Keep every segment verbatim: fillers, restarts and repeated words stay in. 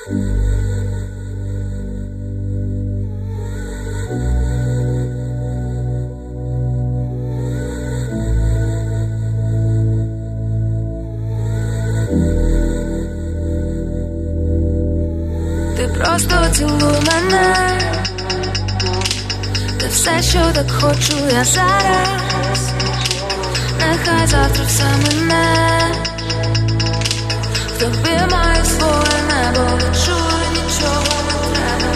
Ти просто цілуй мене, ти все, що так хочу я зараз. Нехай завтра все мине, в тобі маю своє небо, відчую, нічого не треба.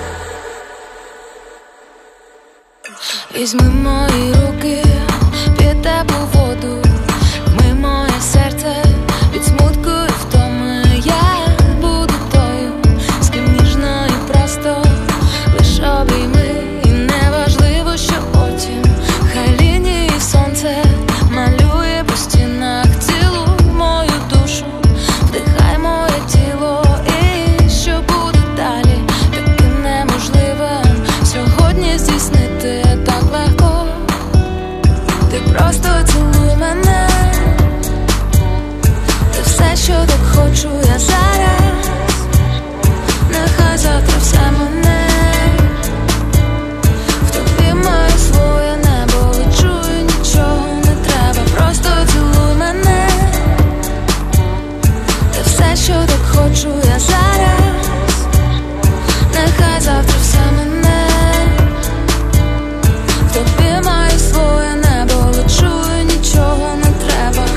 Візьми мої руки, під теплу воду, вмий моє серце від смутку і втоми. Я буду тою, з ким ніжно і просто, лиш обійми, і неважливо, що потім. Хай лінії сонце малює по стінах, цілуй мою душу, вдихай моє тіло. І що буде далі, таким неможливим сьогодні здійснити так легко. Ти просто цілуй мене, ти все, що так хочу я зараз. Нехай завтра все мене, в тобі маю своє небо, відчую, нічого не треба. Просто цілуй мене, ти все, що так хочу я зараз. Нехай завтра все мене, в тобі маю своє небо, відчую, нічого не треба.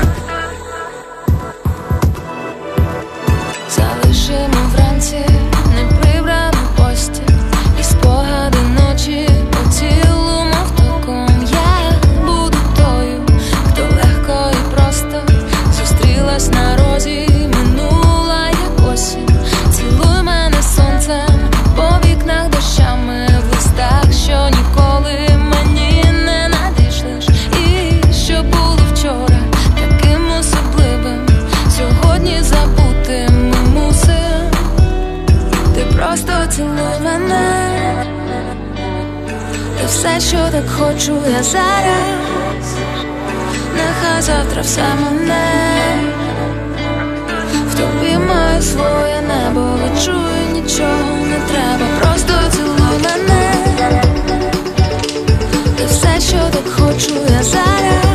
Залишимо вранці неприбрану постіль і спогади ночі по тілу, мов током. Я буду тою, хто легко і просто зустрілась на розі, минула як осінь. Цілуй мене сонцем, по вікнах дощами, в листах, що ніколи мені не надійшлеш. І що було вчора таким особливим, сьогодні забути ми мусим. Ти просто цілуй мене, ти все, що так хочу я зараз. Нехай завтра все мене, в тобі маю своє небо, відчую, нічого не треба. Просто цілуй мене, ти все, що так хочу я зараз.